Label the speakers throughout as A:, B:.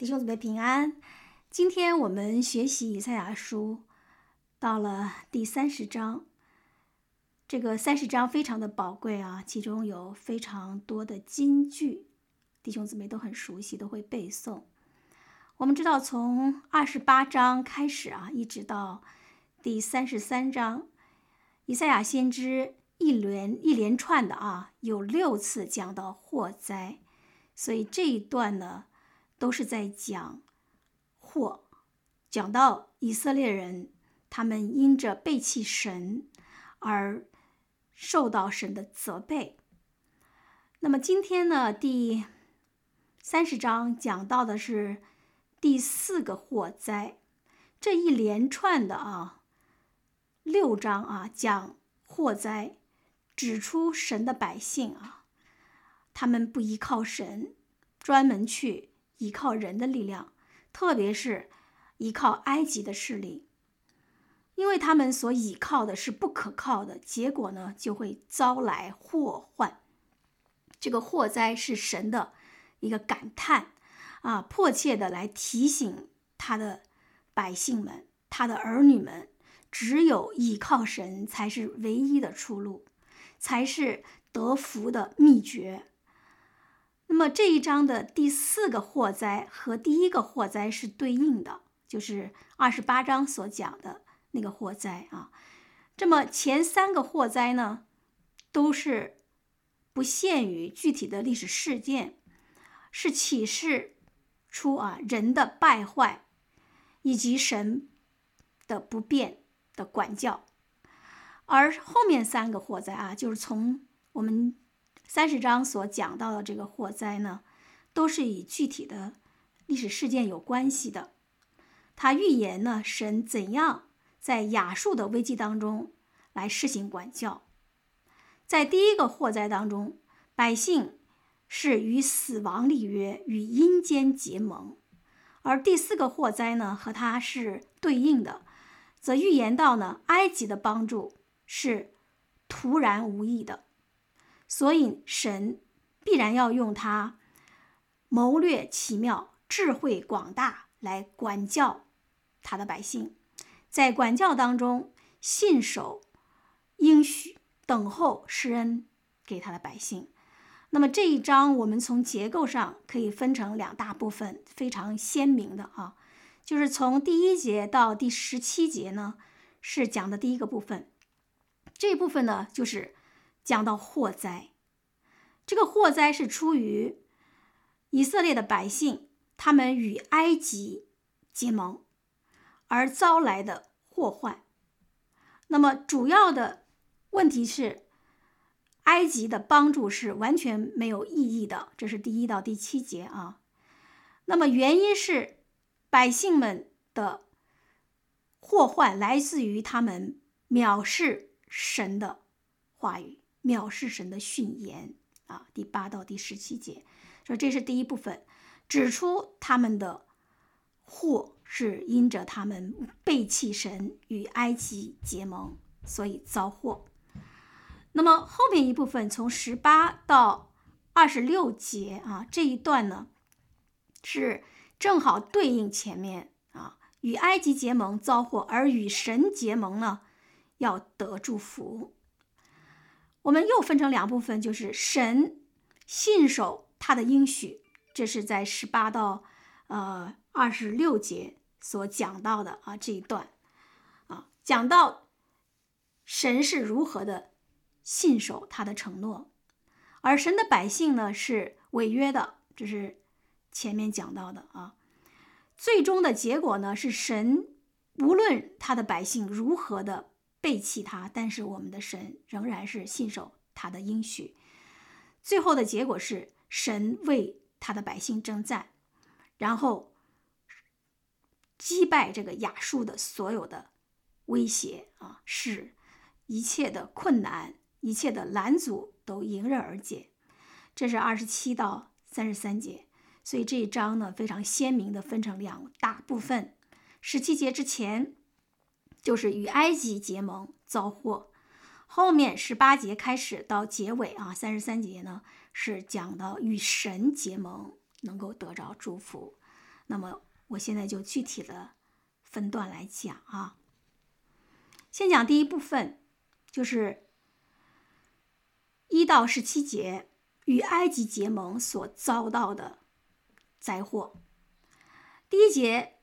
A: 弟兄姊妹平安。今天我们学习以赛亚书，到了第30章。这个30章非常的宝贵啊，其中有非常多的金句，弟兄姊妹都很熟悉，都会背诵。我们知道从28章开始啊，一直到第33章，以赛亚先知一连串的有6次讲到祸灾，所以这一段呢都是在讲祸，讲到以色列人他们因着背弃神而受到神的责备。那么今天呢，第30章讲到的是第4个祸灾。这一连串的6章讲祸灾，指出神的百姓他们不依靠神，专门去依靠人的力量，特别是依靠埃及的势力，因为他们所依靠的是不可靠的，结果呢就会遭来祸患。这个祸灾是神的一个感叹迫切的来提醒他的百姓们，他的儿女们，只有依靠神才是唯一的出路，才是得福的秘诀。那么这一章的第4个祸灾和第1个祸灾是对应的，就是28章所讲的那个祸灾这么前3个祸灾呢，都是不限于具体的历史事件，是启示出人的败坏以及神的不变的管教。而后面3个祸灾就是从我们30章所讲到的这个祸灾呢，都是与具体的历史事件有关系的。他预言呢，神怎样在亚述的危机当中来施行管教。在第1个祸灾当中，百姓是与死亡立约，与阴间结盟。而第4个祸灾呢，和它是对应的，则预言到呢，埃及的帮助是突然无意的，所以神必然要用他谋略奇妙、智慧广大来管教他的百姓，在管教当中信守应许，等候施恩给他的百姓。那么这一章我们从结构上可以分成2大部分，非常鲜明的就是从第1节到第17节呢，是讲的第1个部分。这一部分呢，就是讲到祸灾。这个祸灾是出于以色列的百姓，他们与埃及结盟而遭来的祸患。那么主要的问题是，埃及的帮助是完全没有意义的，这是第1到第7节那么原因是百姓们的祸患来自于他们藐视神的话语，藐视神的训言第8到第17节。所以这是第1部分，指出他们的祸是因着他们背弃神，与埃及结盟，所以遭祸。那么后面一部分从18到26节这一段呢，是正好对应前面与埃及结盟遭祸，而与神结盟呢要得祝福。我们又分成2部分，就是神信守他的应许，这是在18到26节所讲到的这一段讲到神是如何的信守他的承诺，而神的百姓呢是违约的，这是前面讲到的最终的结果呢，是神无论他的百姓如何的背弃他，但是我们的神仍然是信守他的应许。最后的结果是神为他的百姓征战，然后击败这个亚述的所有的威胁使一切的困难、一切的拦阻都迎刃而解。这是27到33节。所以这一章呢，非常鲜明的分成2大部分。17节之前就是与埃及结盟遭祸，后面18节开始到结尾33节呢，是讲到与神结盟能够得着祝福。 那么我现在就具体的分段来讲啊。先讲第一部分，就是1到17节与埃及结盟所遭到的灾祸。第1节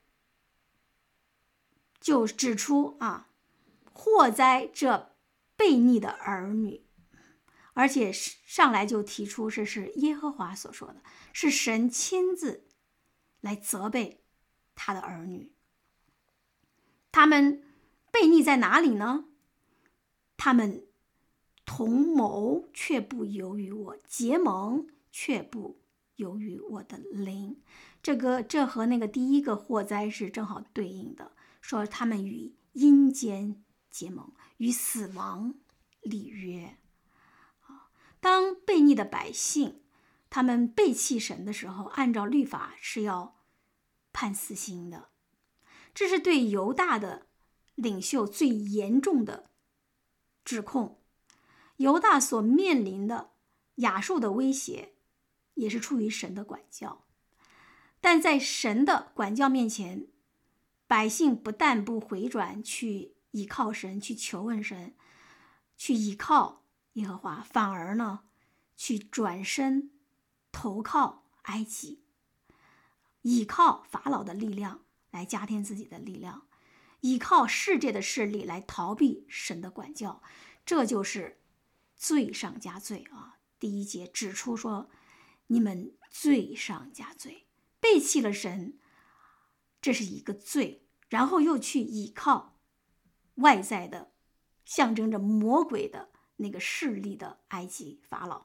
A: 就指出祸灾这悖逆的儿女，而且上来就提出这是耶和华所说的，是神亲自来责备他的儿女。他们悖逆在哪里呢？他们同谋却不由于我，结盟却不由于我的灵。这和那个第一个祸灾是正好对应的，说他们与阴间结盟，与死亡立约。当悖逆的百姓他们背弃神的时候，按照律法是要判死刑的。这是对犹大的领袖最严重的指控。犹大所面临的亚述的威胁也是出于神的管教，但在神的管教面前，百姓不但不回转去倚靠神，去求问神，去倚靠耶和华，反而呢去转身投靠埃及，倚靠法老的力量来加添自己的力量，倚靠世界的势力来逃避神的管教。这就是罪上加罪啊！第1节指出说，你们罪上加罪，背弃了神，这是一个罪，然后又去倚靠外在的象征着魔鬼的那个势力的埃及法老。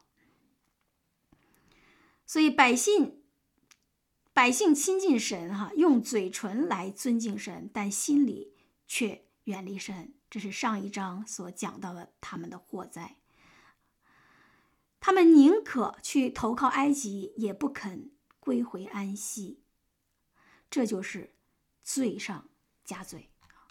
A: 所以百姓亲近神用嘴唇来尊敬神，但心里却远离神。这是上一章所讲到的他们的祸灾。他们宁可去投靠埃及，也不肯归回安息。这就是罪上加罪。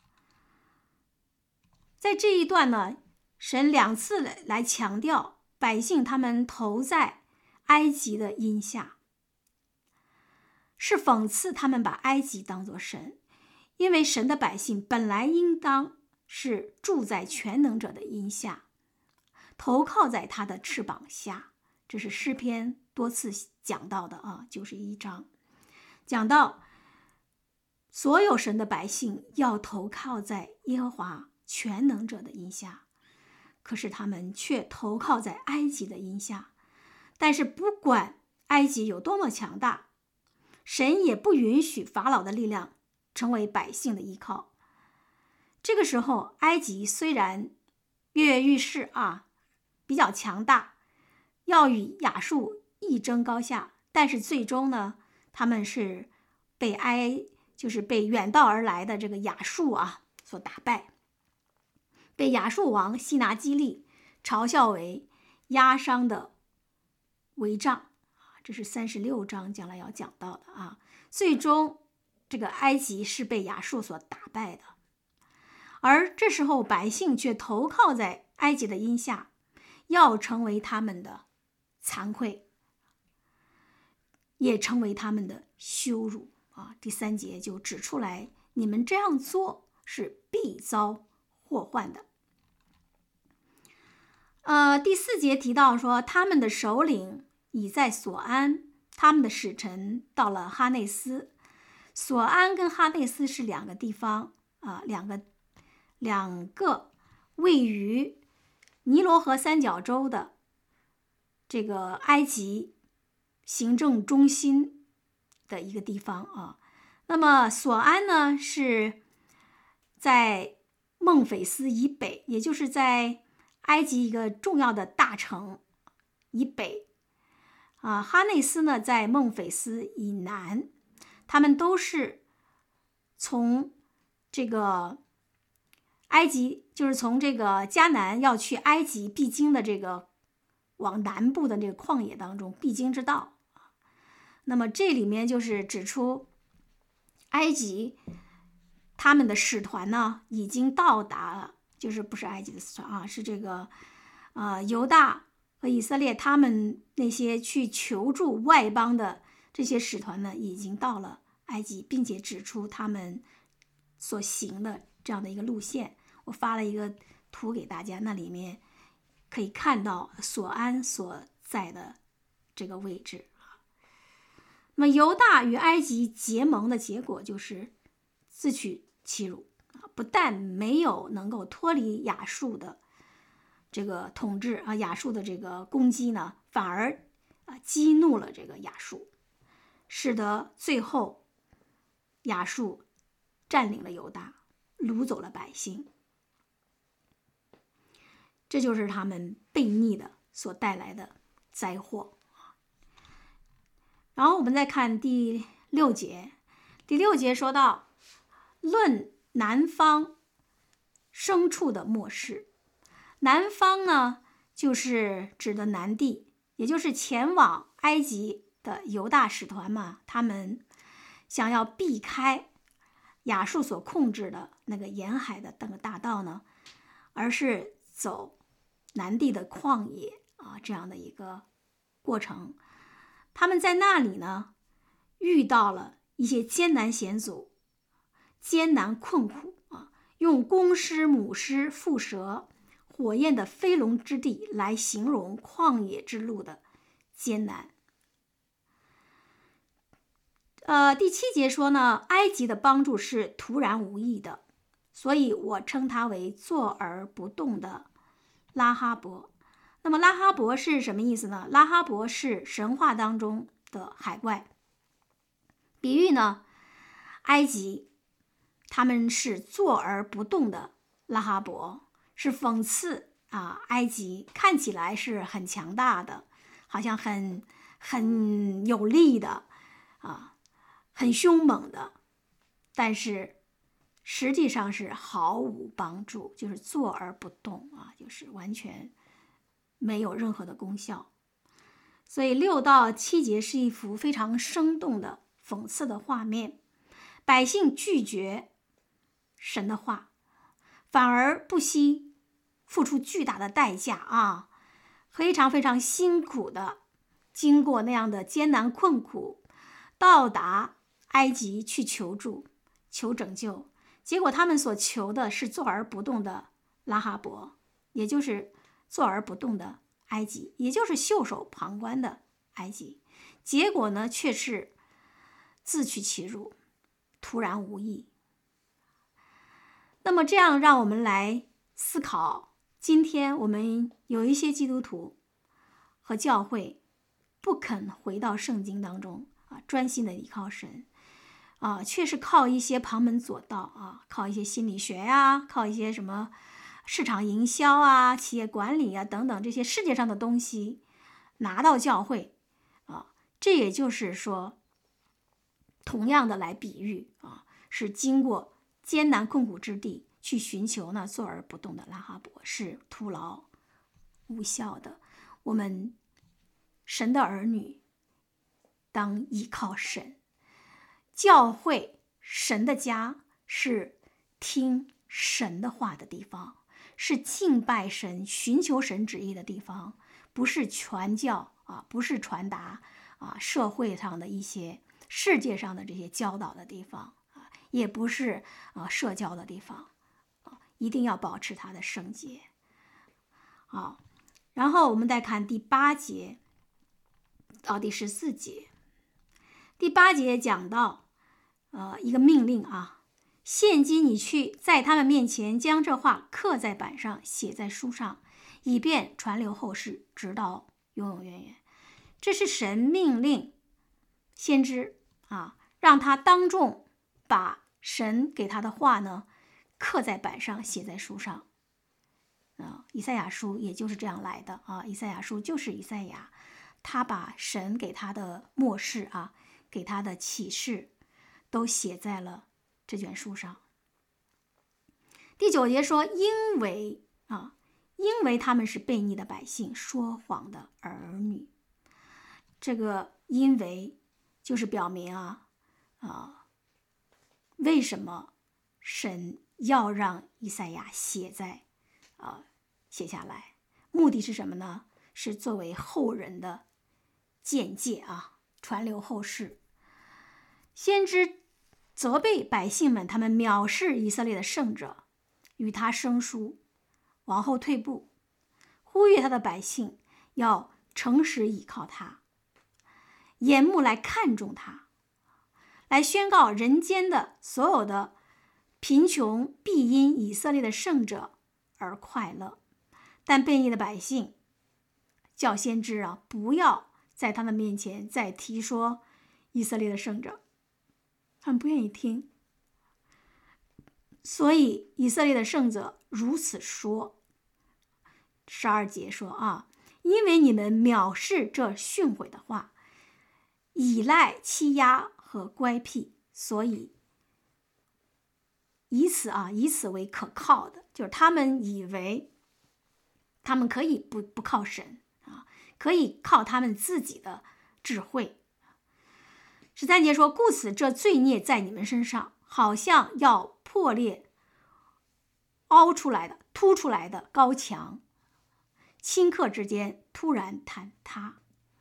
A: 在这一段呢，神2次来强调百姓他们投在埃及的荫下，是讽刺他们把埃及当作神，因为神的百姓本来应当是住在全能者的荫下，投靠在他的翅膀下。这是诗篇多次讲到的91章讲到所有神的百姓要投靠在耶和华全能者的荫下，可是他们却投靠在埃及的荫下。但是不管埃及有多么强大，神也不允许法老的力量成为百姓的依靠。这个时候，埃及虽然跃跃欲试比较强大，要与亚述一争高下，但是最终呢，他们是被远道而来的这个亚述所打败，被亚述王西拿基立嘲笑为压伤的帷帐。这是36章将来要讲到的最终这个埃及是被亚述所打败的，而这时候百姓却投靠在埃及的荫下，要成为他们的惭愧，也成为他们的羞辱第3节就指出来，你们这样做是必遭祸患的。第4节提到说，他们的首领已在所安，他们的使臣到了哈内斯。所安跟哈内斯是2个地方两个位于尼罗河三角洲的这个埃及行政中心的一个地方那么所安呢是在孟菲斯以北，也就是在埃及一个重要的大城以北哈内斯呢在孟菲斯以南。他们都是从这个埃及，就是从这个迦南要去埃及必经的这个往南部的这个旷野当中必经之道。那么这里面就是指出埃及他们的使团呢已经到达了，就是不是埃及的使团是这个犹大和以色列他们那些去求助外邦的这些使团呢已经到了埃及，并且指出他们所行的这样的一个路线。我发了一个图给大家，那里面可以看到索安所在的这个位置。那么犹大与埃及结盟的结果就是自取其辱，不但没有能够脱离亚述的这个统治啊，亚述的这个攻击呢，反而激怒了这个亚述，使得最后亚述占领了犹大，掳走了百姓。这就是他们悖逆的所带来的灾祸。然后我们再看第6节，第6节说到论南方牲畜的末世。南方呢，就是指的南地，也就是前往埃及的犹大使团嘛，他们想要避开亚述所控制的那个沿海的那个大道呢，而是走南地的旷野啊，这样的一个过程。他们在那里呢，遇到了一些艰难险阻、艰难困苦啊，用公狮、母狮、蝮蛇、火焰的飞龙之地来形容旷野之路的艰难。第7节说呢，埃及的帮助是突然无意的，所以我称它为坐而不动的拉哈伯。那么拉哈伯是什么意思呢？拉哈伯是神话当中的海怪，比喻呢埃及他们是坐而不动的拉哈伯，是讽刺埃及看起来是很强大的，好像很有力的很凶猛的，但是实际上是毫无帮助，就是坐而不动就是完全没有任何的功效。所以6到7节是一幅非常生动的讽刺的画面，百姓拒绝神的话，反而不惜付出巨大的代价非常非常辛苦的经过那样的艰难困苦，到达埃及去求助、求拯救。结果他们所求的是坐而不动的拉哈伯，也就是坐而不动的埃及，也就是袖手旁观的埃及。结果呢，却是自取其辱，突然无益。那么这样让我们来思考，今天我们有一些基督徒和教会不肯回到圣经当中专心的依靠神却是靠一些旁门左道靠一些心理学靠一些什么市场营销企业管理等等这些世界上的东西拿到教会这也就是说，同样的来比喻是经过艰难困苦之地去寻求呢坐而不动的拉哈伯，是徒劳无效的。我们神的儿女当依靠神，教会神的家是听神的话的地方，是敬拜神、寻求神旨意的地方，不是传教不是传达社会上的一些世界上的这些教导的地方也不是社交的地方一定要保持它的圣洁然后我们再看第8节到第14节。第8节讲到一个命令现今你去在他们面前将这话刻在板上，写在书上，以便传流后世，直到永永远远。这是神命令先知让他当众把神给他的话呢刻在板上，写在书上以赛亚书也就是这样来的以赛亚书就是以赛亚他把神给他的默示给他的启示都写在了这卷书上。第9节说，因为他们是悖逆的百姓，说谎的儿女。这个因为就是表明为什么神要让以赛亚写下来，目的是什么呢？是作为后人的鉴戒传流后世。 先知责备百姓们，他们藐视以色列的圣者，与他生疏，往后退步，呼吁他的百姓要诚实倚靠他，眼目来看重他，来宣告人间的所有的贫穷必因以色列的圣者而快乐。但悖逆的百姓叫先知不要在他们面前再提说以色列的圣者，他们不愿意听。所以以色列的圣者如此说，12节说因为你们藐视这训诲的话，倚赖欺压和乖僻，所以以此为可靠的，就是他们以为他们可以不靠神可以靠他们自己的智慧。13节说，故此这罪孽在你们身上，好像要破裂凹出来的凸出来的高墙，顷刻之间突然坍塌。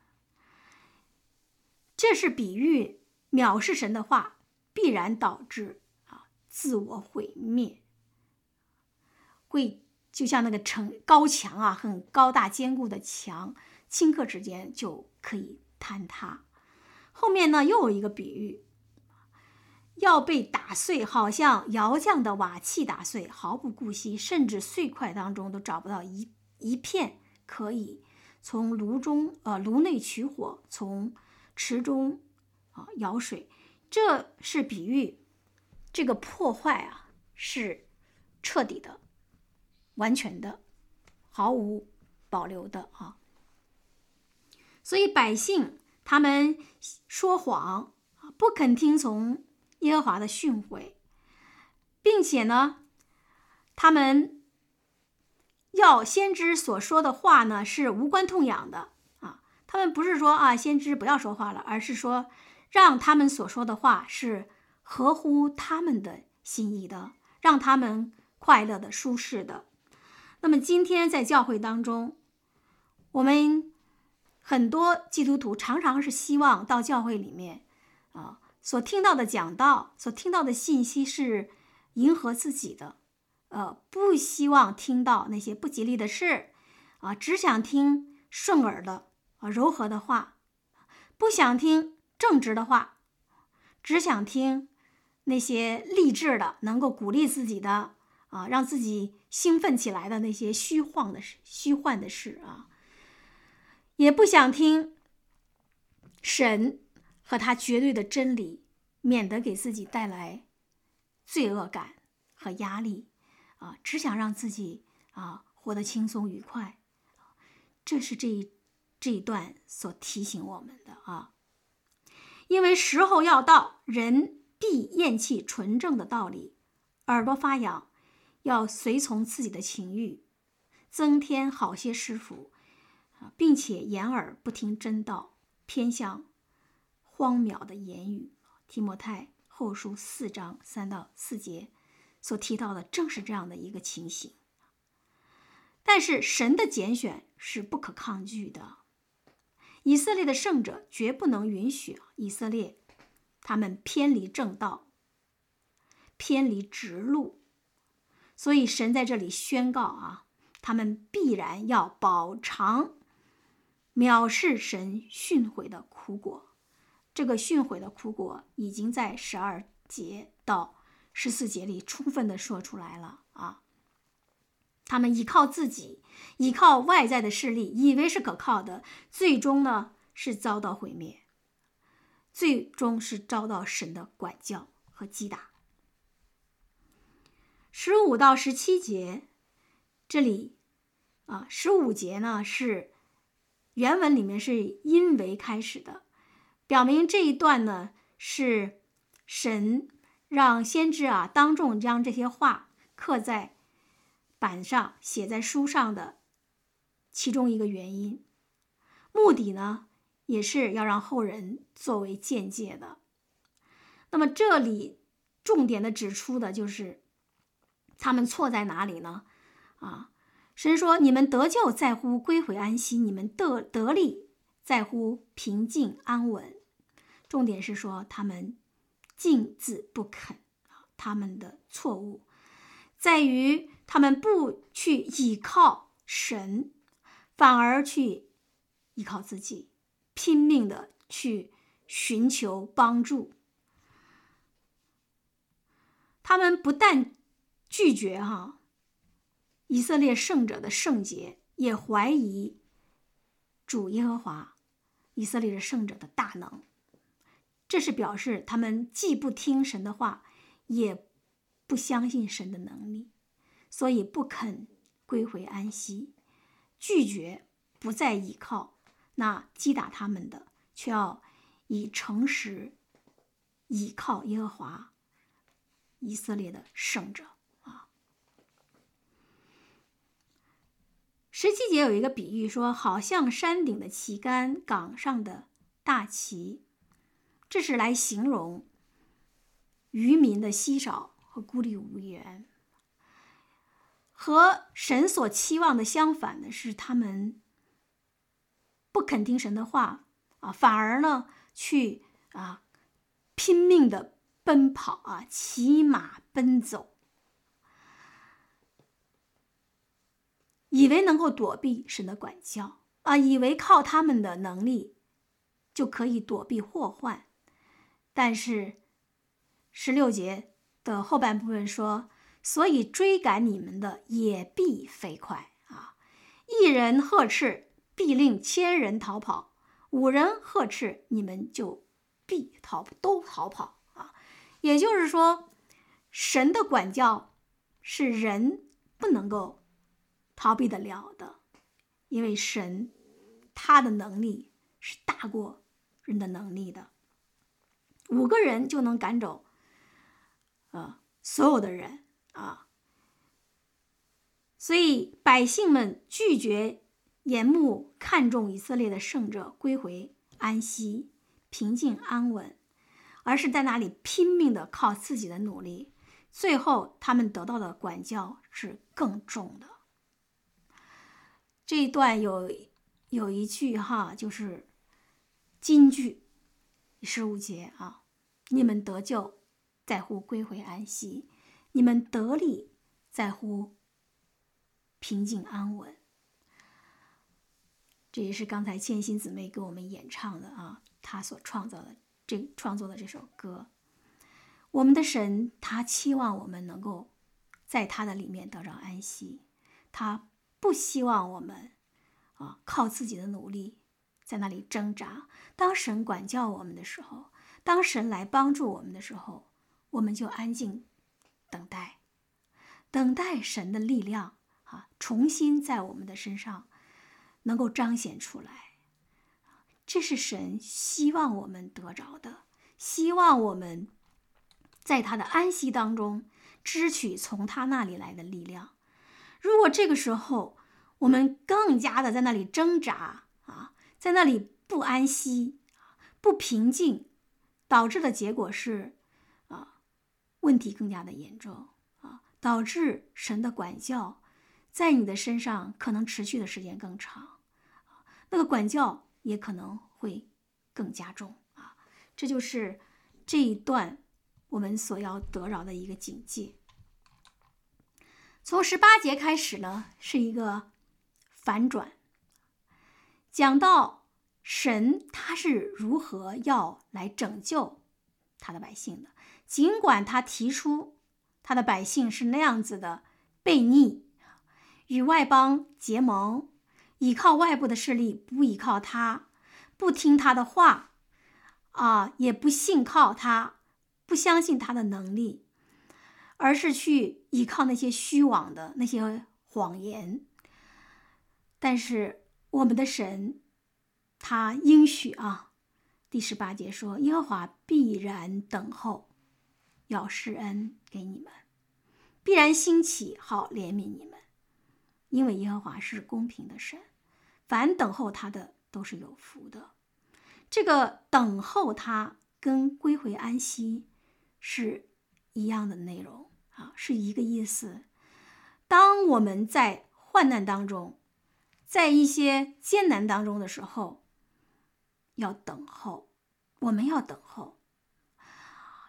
A: 这是比喻藐视神的话必然导致自我毁灭，会就像那个高墙很高大坚固的墙，顷刻之间就可以坍塌。后面呢又有一个比喻，要被打碎，好像窑匠的瓦器打碎，毫不顾惜，甚至碎块当中都找不到一片可以从炉内取火，从池中舀水。这是比喻这个破坏是彻底的、完全的、毫无保留的所以百姓他们说谎，不肯听从耶和华的训诲，并且呢，他们要先知所说的话呢是无关痛痒的他们不是说先知不要说话了，而是说让他们所说的话是合乎他们的心意的，让他们快乐的、舒适的。那么今天在教会当中，我们很多基督徒常常是希望到教会里面所听到的讲道，所听到的信息是迎合自己的，不希望听到那些不吉利的事只想听顺耳的柔和的话，不想听正直的话，只想听那些励志的、能够鼓励自己的让自己兴奋起来的那些虚幻的事也不想听神和他绝对的真理，免得给自己带来罪恶感和压力只想让自己活得轻松愉快。这是这一段所提醒我们的因为时候要到，人必厌弃纯正的道理，耳朵发痒，要随从自己的情欲，增添好些师傅并且掩耳不听真道，偏向荒渺的言语。提摩太后书4章3到4节所提到的正是这样的一个情形。但是神的拣选是不可抗拒的，以色列的圣者绝不能允许以色列他们偏离正道，偏离直路。所以神在这里宣告他们必然要饱尝藐视神训诲的苦果。这个训诲的苦果已经在12节到14节里充分的说出来了他们依靠自己，依靠外在的势力，以为是可靠的，最终呢是遭到毁灭，最终是遭到神的管教和击打。15到17节，这里15节呢是原文里面是因为开始的，表明这一段呢是神让先知当众将这些话刻在板上，写在书上的其中一个原因，目的呢也是要让后人作为鉴戒的。那么这里重点的指出的就是他们错在哪里呢神说，你们得救在乎归回安息，你们得力在乎平静安稳。重点是说他们径自不肯。他们的错误在于他们不去倚靠神，反而去依靠自己，拼命的去寻求帮助。他们不但拒绝以色列圣者的圣洁，也怀疑主耶和华以色列的圣者的大能。这是表示他们既不听神的话，也不相信神的能力，所以不肯归回安息，拒绝不再倚靠那击打他们的，却要以诚实倚靠耶和华以色列的圣者。17节有一个比喻说，好像山顶的旗杆，岗上的大旗，这是来形容渔民的稀少和孤立无援。和神所期望的相反的是，他们不肯听神的话反而呢去拼命的奔跑骑马奔走，以为能够躲避神的管教以为靠他们的能力就可以躲避祸患。但是16节的后半部分说，所以追赶你们的也必飞快一人呵斥，必令1000人逃跑；5人呵斥，你们就必都逃跑也就是说，神的管教是人不能够逃避得了的，因为神他的能力是大过人的能力的。5个人就能赶走所有的人所以百姓们拒绝眼目看重以色列的圣者归回安息平静安稳，而是在那里拼命的靠自己的努力，最后他们得到的管教是更重的。这一段有一句就是金句15节你们得救在乎归回安息，你们得力在乎平静安稳。这也是刚才千欣姊妹给我们演唱的她所创作的这首歌。我们的神他期望我们能够在他的里面得着安息，他不希望我们靠自己的努力在那里挣扎。当神管教我们的时候，当神来帮助我们的时候，我们就安静等待神的力量重新在我们的身上能够彰显出来。这是神希望我们得着的，希望我们在他的安息当中支取从他那里来的力量。如果这个时候我们更加的在那里挣扎在那里不安息不平静，导致的结果是问题更加的严重导致神的管教在你的身上可能持续的时间更长，那个管教也可能会更加重这就是这一段我们所要得着的一个警戒。从18节开始呢，是一个反转，讲到神他是如何要来拯救他的百姓的。尽管他提出他的百姓是那样子的悖逆，与外邦结盟，依靠外部的势力，不依靠他，不听他的话也不信靠他，不相信他的能力，而是去依靠那些虚妄的那些谎言。但是我们的神他应许第18节说，耶和华必然等候，要施恩给你们，必然兴起，好怜悯你们，因为耶和华是公平的神，凡等候他的都是有福的。这个等候他跟归回安息是一样的内容是一个意思。当我们在患难当中，在一些艰难当中的时候，要等候，我们要等候。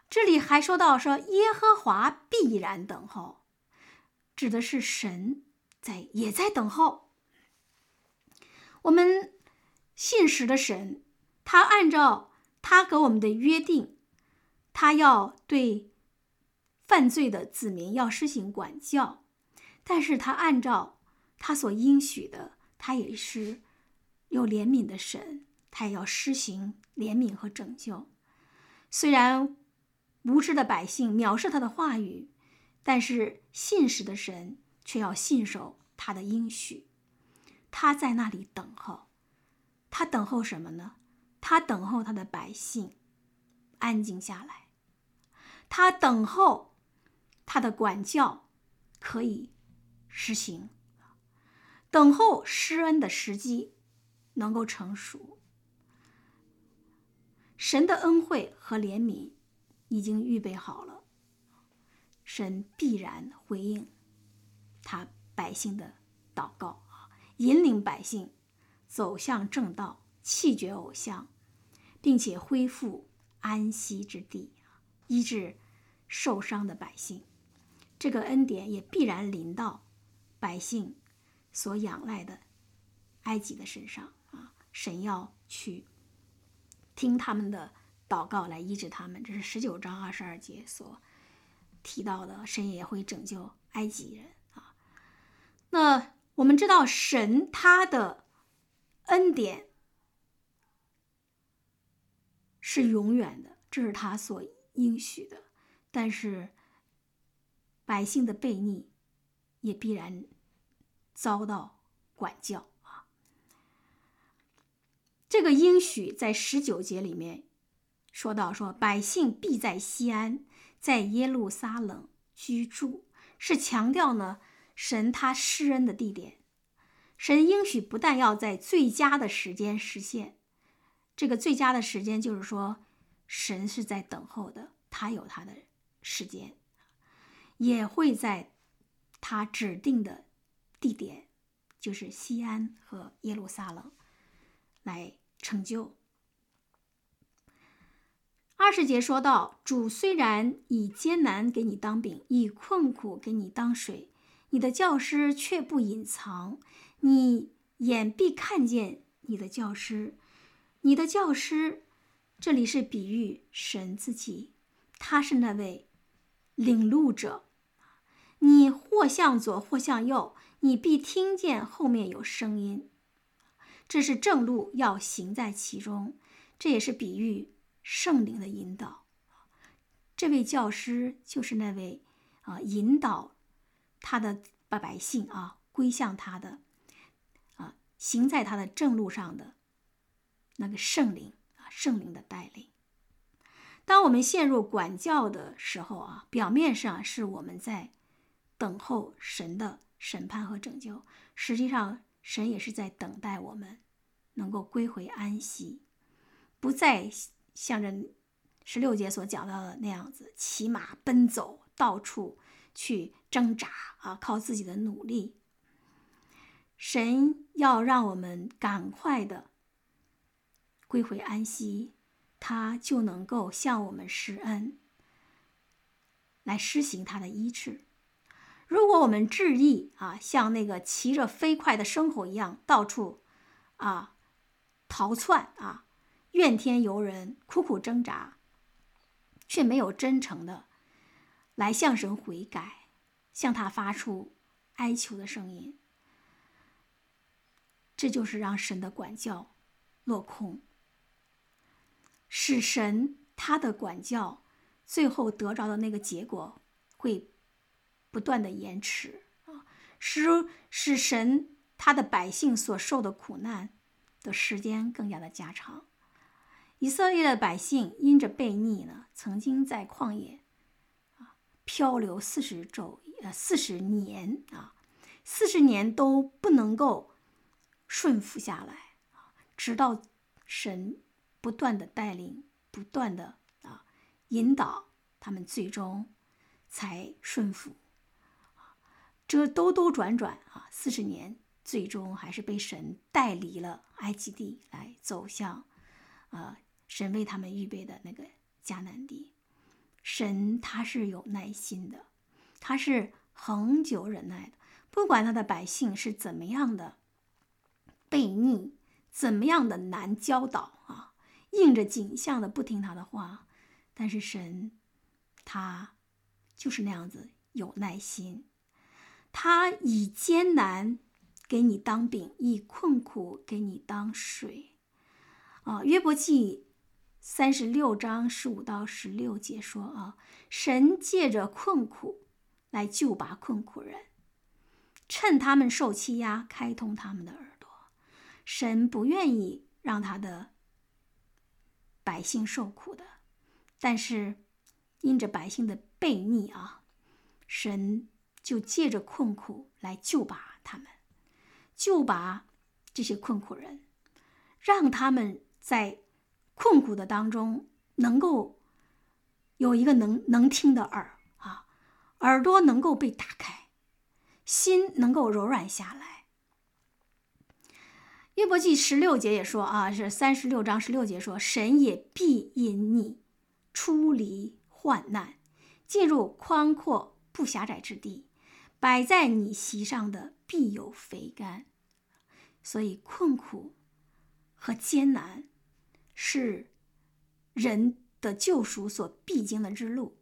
A: 这里还说到说耶和华必然等候，指的是神也在等候。我们信实的神，他按照他给我们的约定，他要对犯罪的子民要施行管教，但是他按照他所应许的，他也是有怜悯的神，他也要施行怜悯和拯救。虽然无知的百姓藐视他的话语，但是信实的神却要信守他的应许。他在那里等候，他等候什么呢？他等候他的百姓安静下来，他等候他的管教可以实行，等候施恩的时机能够成熟。神的恩惠和怜悯已经预备好了，神必然回应他百姓的祷告，引领百姓走向正道，弃绝偶像，并且恢复安息之地，医治受伤的百姓。这个恩典也必然临到百姓所仰赖的埃及的身上，神要去听他们的祷告来医治他们。这是19章22节所提到的，神也会拯救埃及人。那我们知道神他的恩典是永远的，这是他所应许的，但是百姓的悖逆也必然遭到管教。这个应许在19节里面说到，说百姓必在西安，在耶路撒冷居住，是强调呢神他施恩的地点。神应许不但要在最佳的时间实现，这个最佳的时间就是说神是在等候的，他有他的时间，也会在他指定的地点，就是西安和耶路撒冷来成就。20节说到，主虽然以艰难给你当饼，以困苦给你当水，你的教师却不隐藏，你眼必看见你的教师。你的教师这里是比喻神自己，他是那位领路者，你或向左或向右，你必听见后面有声音，这是正路要行在其中。这也是比喻圣灵的引导。这位教师就是那位引导他的百姓归向他的行在他的正路上的那个圣灵圣灵的带领。当我们陷入管教的时候表面上是我们在等候神的审判和拯救，实际上神也是在等待我们能够归回安息，不再像着16节所讲到的那样子骑马奔走，到处去挣扎靠自己的努力。神要让我们赶快的归回安息，他就能够向我们施恩，来施行他的医治。如果我们执意像那个骑着飞快的牲口一样到处逃窜怨天尤人，苦苦挣扎，却没有真诚的来向神悔改，向他发出哀求的声音，这就是让神的管教落空，使神他的管教最后得着的那个结果会不断的延迟使神他的百姓所受的苦难的时间更加的加长。以色列的百姓因着悖逆呢，曾经在旷野漂流40年40年都不能够顺服下来，直到神不断的带领，不断的引导他们，最终才顺服。这兜转40年，最终还是被神带离了埃及地，来走向神为他们预备的那个迦南地。 神他是有耐心的，他是恒久忍耐的，不管他的百姓是怎么样的悖逆，怎么样的难教导啊，应着景象的不听他的话，但是神他就是那样子有耐心，他以艰难给你当饼，以困苦给你当水啊。约伯记36章15到16节说啊，神借着困苦来救拔困苦人，趁他们受欺压，开通他们的耳朵。神不愿意让他的百姓受苦的，但是因着百姓的悖逆啊，神就借着困苦来救拔他们，救拔这些困苦人，让他们在困苦的当中能够有一个能听的耳啊，耳朵能够被打开，心能够柔软下来。约伯记16节也说啊，是36章16节说，神也必因你出离患难，进入宽阔不狭窄之地，摆在你席上的必有肥甘。所以困苦和艰难是人的救赎所必经的之路。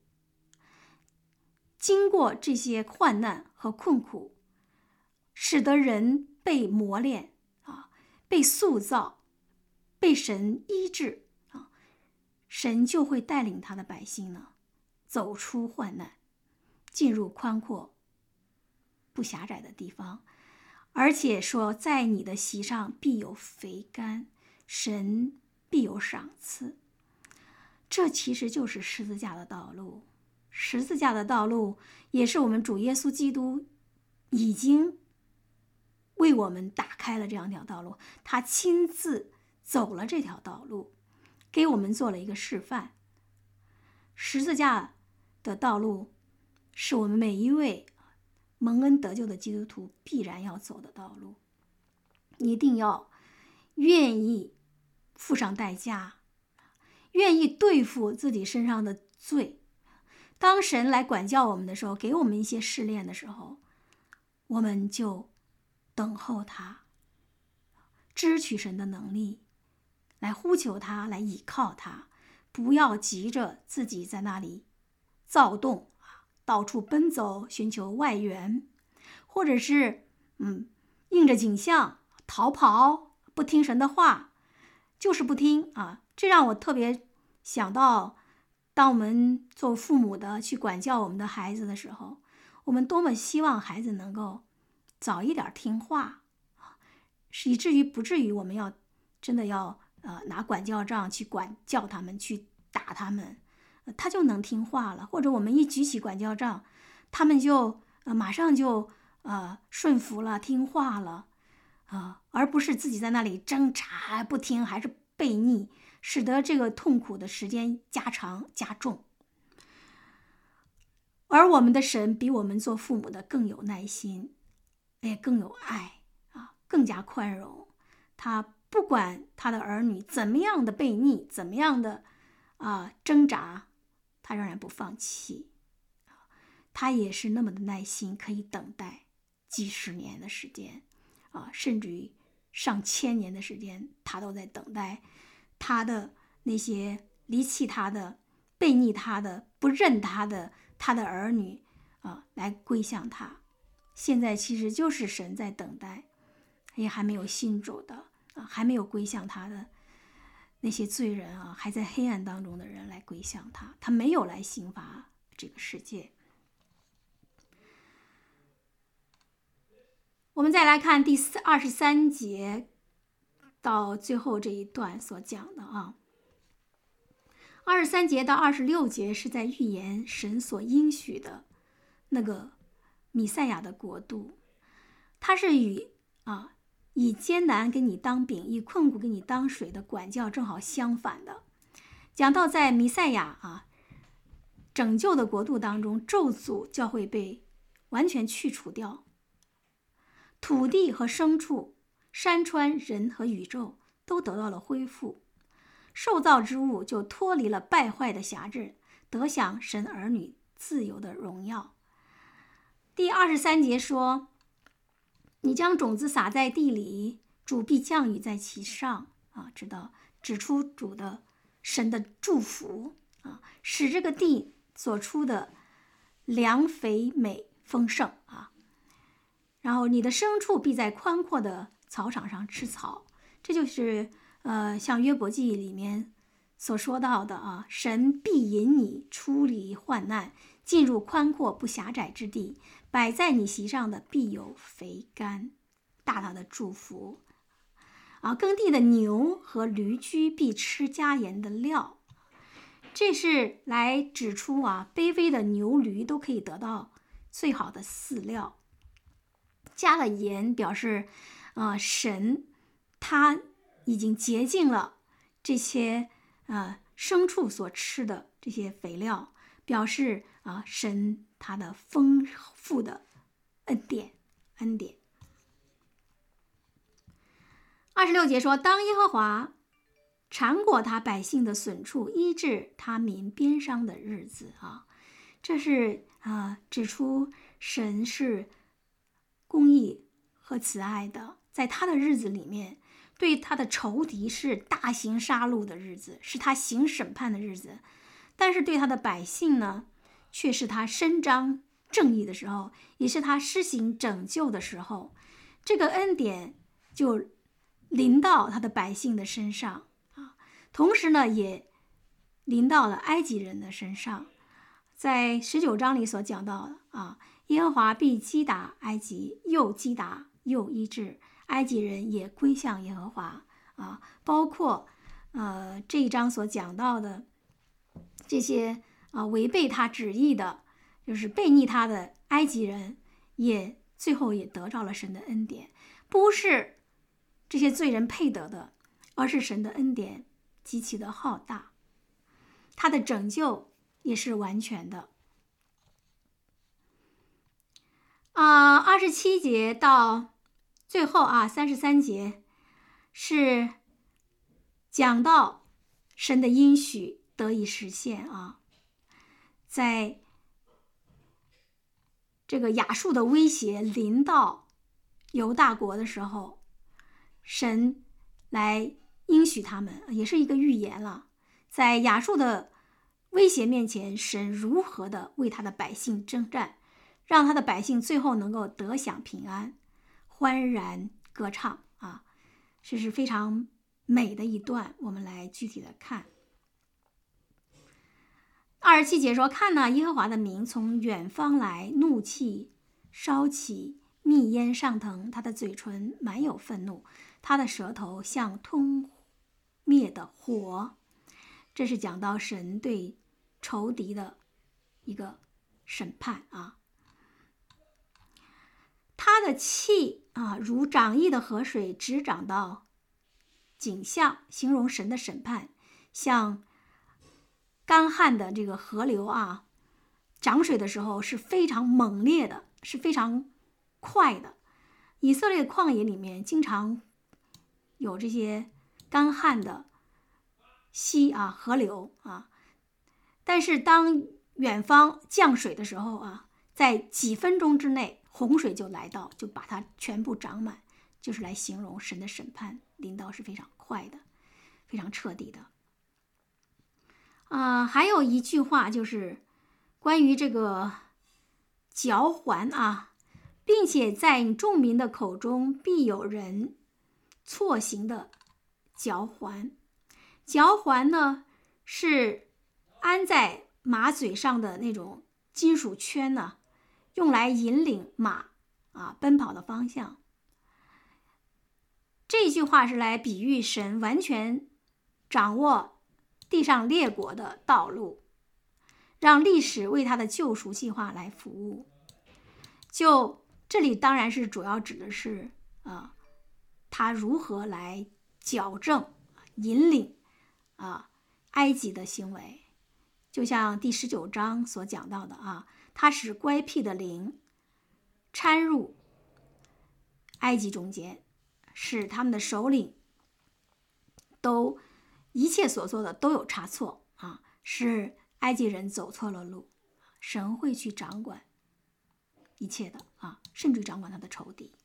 A: 经过这些患难和困苦，使得人被磨练啊，被塑造，被神医治啊，神就会带领他的百姓呢，走出患难，进入宽阔不狭窄的地方。而且说，在你的席上必有肥甘，神必有赏赐。这其实就是十字架的道路。十字架的道路也是我们主耶稣基督已经为我们打开了这样一条道路，他亲自走了这条道路，给我们做了一个示范。十字架的道路是我们每一位蒙恩得救的基督徒必然要走的道路，一定要愿意付上代价，愿意对付自己身上的罪。当神来管教我们的时候，给我们一些试炼的时候，我们就等候他，支取神的能力，来呼求他，来倚靠他，不要急着自己在那里躁动，到处奔走寻求外援，或者是应着景象逃跑，不听神的话，就是不听啊。这让我特别想到，当我们做父母的去管教我们的孩子的时候，我们多么希望孩子能够早一点听话，以至于不至于我们要真的要拿管教杖去管教他们，去打他们，他就能听话了。或者我们一举起管教杖，他们就马上就顺服了，听话了而不是自己在那里挣扎不听，还是悖逆，使得这个痛苦的时间加长加重。而我们的神比我们做父母的更有耐心，也更有爱更加宽容。他不管他的儿女怎么样的悖逆，怎么样的挣扎，他仍然不放弃。他也是那么的耐心，可以等待几十年的时间甚至于上千年的时间，他都在等待他的那些离弃他的、悖逆他的、不认他的儿女来归向他。现在其实就是神在等待，也还没有信主的还没有归向他的那些罪人还在黑暗当中的人来归向他。他没有来刑罚这个世界。我们再来看第23节到最后这一段所讲的23节到26节是在预言神所应许的那个弥赛亚的国度。他是以艰难给你当饼，以困苦给你当水的管教正好相反的。讲到在弥赛亚拯救的国度当中，咒诅将会被完全去除掉，土地和牲畜、山川、人和宇宙都得到了恢复，受造之物就脱离了败坏的辖制， 得享神儿女自由的荣耀。第23节说，你将种子撒在地里，主必降雨在其上啊，指出主的神的祝福啊，使这个地所出的良肥美丰盛啊。然后你的牲畜必在宽阔的草场上吃草，这就是像约伯记里面所说到的啊，神必引你出离患难，进入宽阔不狭窄之地，摆在你席上的必有肥甘，大大的祝福啊！耕地的牛和驴驹必吃加盐的料，这是来指出啊，卑微的牛驴都可以得到最好的饲料。加了盐表示神他已经洁净了这些牲畜所吃的这些肥料，表示神他的丰富的恩典。26节说，当耶和华缠裹他百姓的损处，医治他民鞭伤的日子啊，这是指出神是公义和慈爱的，在他的日子里面，对他的仇敌是大行杀戮的日子，是他行审判的日子，但是对他的百姓呢，却是他伸张正义的时候，也是他施行拯救的时候。这个恩典就临到他的百姓的身上啊，同时呢，也临到了埃及人的身上。在19章里所讲到的啊，耶和华必击打埃及，又击打又医治，埃及人也归向耶和华啊。包括这一章所讲到的这些违背他旨意的，就是悖逆他的埃及人，也最后也得到了神的恩典，不是这些罪人配得的，而是神的恩典极其的浩大，他的拯救也是完全的。27节到最后33节是讲到神的应许得以实现啊，在这个亚述的威胁临到犹大国的时候，神来应许他们，也是一个预言了。在亚述的威胁面前，神如何的为他的百姓征战，让他的百姓最后能够得享平安，欢然歌唱啊，这是非常美的一段，我们来具体的看。27节说，看哪，耶和华的名从远方来，怒气烧起，密烟上腾，他的嘴唇满有愤怒，他的舌头像吞灭的火。这是讲到神对仇敌的一个审判啊。他的气如涨溢的河水，直涨到颈项，形容神的审判，像干旱的这个河流涨水的时候是非常猛烈的，是非常快的。以色列旷野里面经常有这些干旱的河流但是当远方降水的时候在几分钟之内洪水就来到，就把它全部涨满，就是来形容神的审判临到是非常快的，非常彻底的。还有一句话就是关于这个嚼环并且在众民的口中必有人错行的嚼环。嚼环呢是安在马嘴上的那种金属圈呢，用来引领马奔跑的方向。这句话是来比喻神完全掌握地上列国的道路，让历史为他的救赎计划来服务。就这里当然是主要指的是他如何来矫正引领埃及的行为，就像第19章所讲到的他使乖僻的灵掺入埃及中间，使他们的首领都一切所做的都有差错使埃及人走错了路，神会去掌管一切的啊，甚至掌管他的仇敌。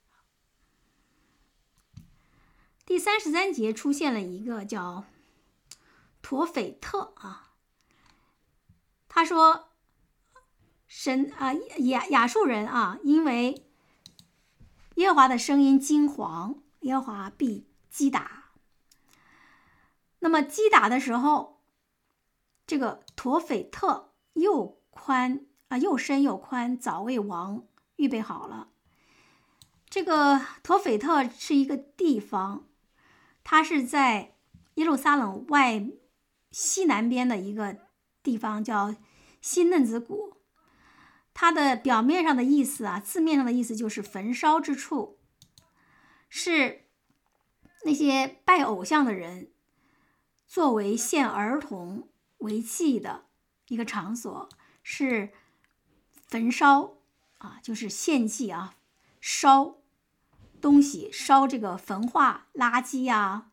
A: 第33节出现了一个叫陀斐特啊，他说神啊亚述人啊，因为耶和华的声音惊惶，耶和华必击打。那么击打的时候，这个陀斐特又深又宽，早为王预备好了。这个陀斐特是一个地方，它是在耶路撒冷外西南边的一个地方，叫西嫩子谷。它的表面上的意思啊，字面上的意思就是焚烧之处，是那些拜偶像的人作为献儿童为祭的一个场所，是焚烧啊，就是献祭啊，烧东西，烧这个焚化垃圾呀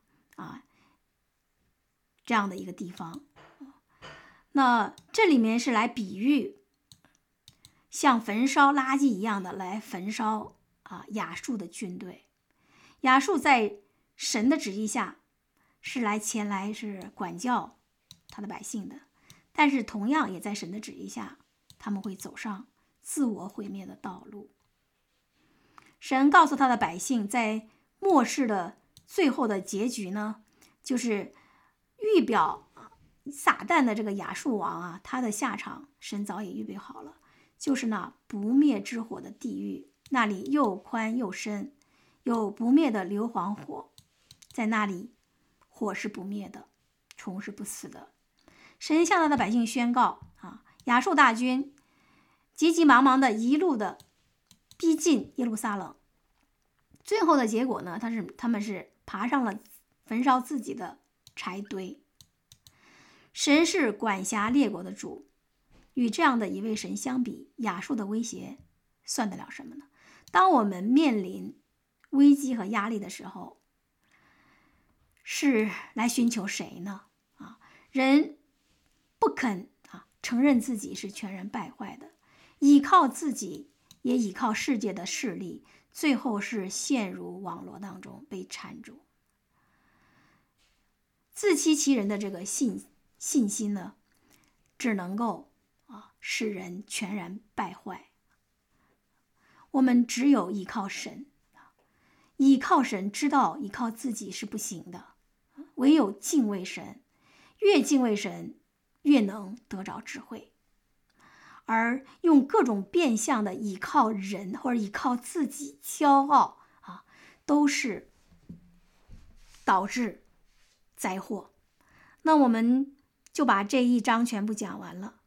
A: 这样的一个地方。那这里面是来比喻像焚烧垃圾一样的来焚烧亚述的军队。亚述在神的旨意下是前来是管教他的百姓的，但是同样也在神的旨意下，他们会走上自我毁灭的道路。神告诉他的百姓，在末世的最后的结局呢，就是预表撒旦的这个亚述王啊，他的下场神早已预备好了，就是那不灭之火的地狱，那里又宽又深，有不灭的硫磺火，在那里火是不灭的，虫是不死的。神向他的百姓宣告亚述大军急急忙忙的一路的逼近耶路撒冷，最后的结果呢，他们是爬上了焚烧自己的柴堆。神是管辖列国的主，与这样的一位神相比，亚述的威胁算得了什么呢？当我们面临危机和压力的时候，是来寻求谁呢？人不肯承认自己是全然败坏的，依靠自己也依靠世界的势力，最后是陷入网络当中被缠住。自欺欺人的这个信心呢，只能够使人全然败坏。我们只有依靠神，依靠神，知道依靠自己是不行的，唯有敬畏神，越敬畏神越能得着智慧。而用各种变相的依靠人或者依靠自己骄傲都是导致灾祸。那我们就把这一章全部讲完了。